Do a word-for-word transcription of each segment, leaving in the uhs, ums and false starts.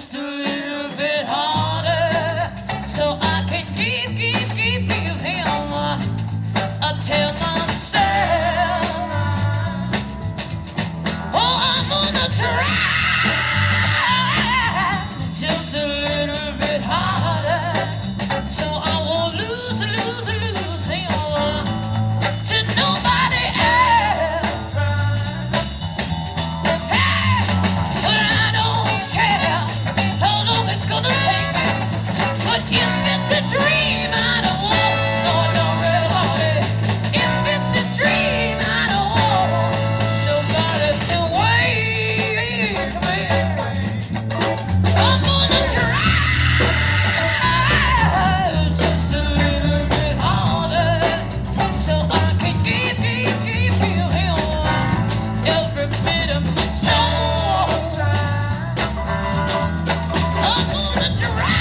just a little bit harder, so I can keep, keep, keep, keep him. I tell myself, oh, I'm gonna try just a little bit harder, so I won't lose, lose, lose him to nobody else. Hey, but I don't care how long it's gonna take me. But if it's a dream, I don't want no, no real honey. If it's a dream, I don't want nobody to wake me. I'm gonna try just a little bit harder, so I can keep, keep, keep feeling every bit of my soul. I'm gonna try,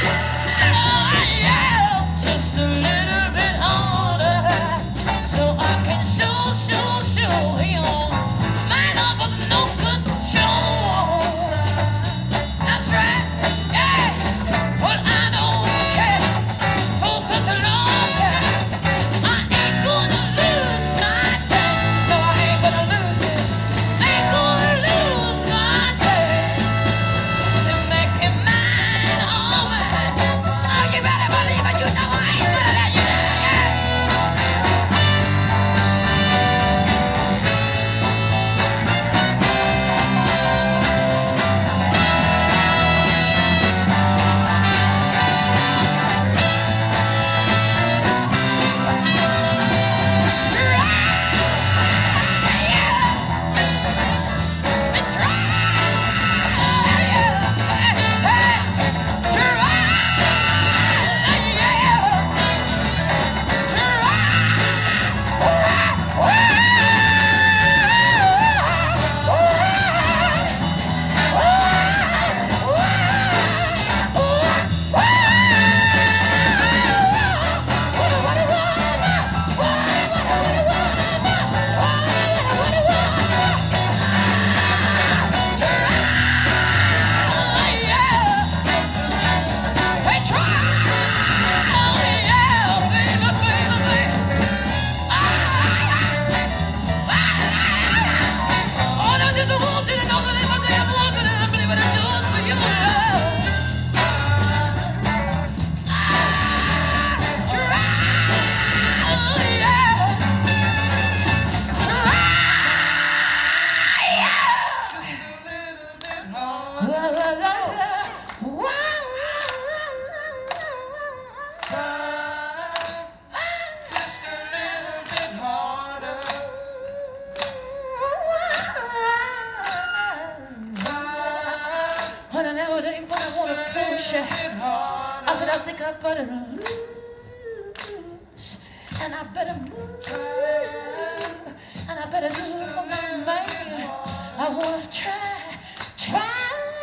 yeah, just a little bit harder, so I can show, show, show him my love of no control. That's right, yeah, but I don't care for such a long time. I ain't gonna lose my time, no, I ain't gonna lose it. Ain't gonna lose my time to make him mine, all mine. Oh, you better believe it, you know I ain't gonna let you down, yeah. Honey, now it ain't what I wanna push you. I said, I think I better lose, and I better move, and I better do it for my man. I wanna try, try.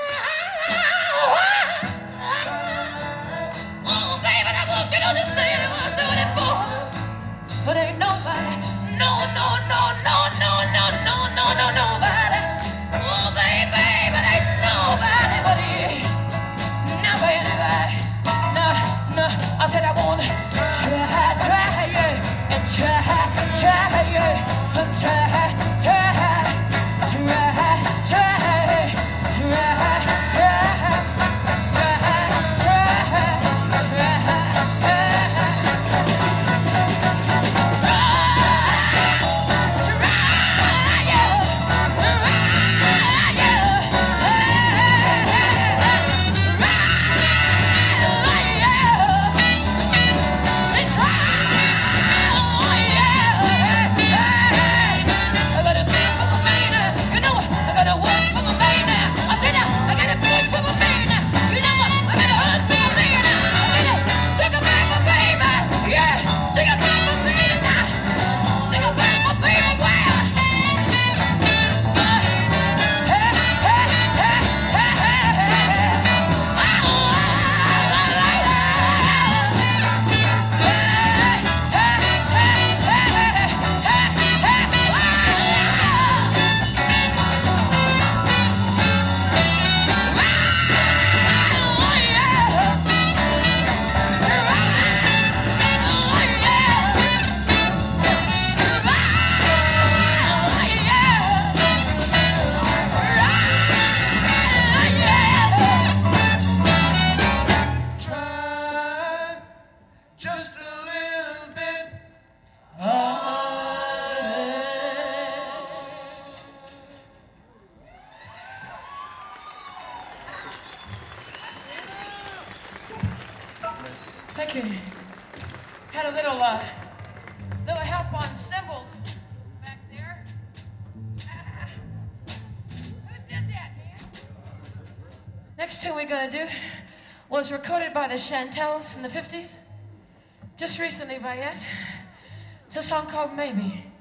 Oh, baby, I want you to understand what I'm doing it for. But ain't nobody, no, no, no, no, no, no, no, no, no, nobody. Oh, baby, but ain't nobody but you. Never anybody. No, no, I said I wanna try, try, yeah, and try, try, yeah, and try, try, try, try. Thank you. Had a little, uh, little help on cymbals back there. Ah, who did that, man? Next tune we're gonna do was recorded by the Chantels in the fifties. Just recently by us. It's a song called Maybe.